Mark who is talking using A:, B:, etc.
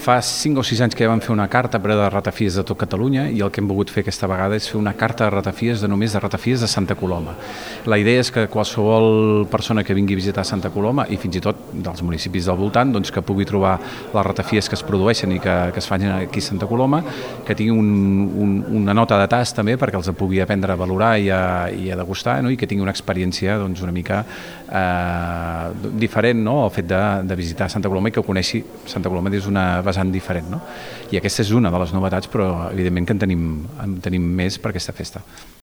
A: Fa 5 o 6 anys que ja vam fer una carta per a de ratafies de tot Catalunya i el que hem volgut fer aquesta vegada és fer una carta de ratafies només de ratafies de Santa Coloma. La idea és que qualsevol persona que vingui a visitar Santa Coloma i fins i tot dels municipis del voltant doncs, que pugui trobar les ratafies que es produeixen i que es fan aquí a Santa Coloma, que tingui una nota de tast també perquè els pugui aprendre a valorar i a degustar, no? I que tingui una experiència doncs, una mica diferent, no? El fet de visitar Santa Coloma i que coneixi Santa Coloma des d'una vessant diferent, no? I aquesta és una de les novetats, però evidentment que en tenim més per aquesta festa.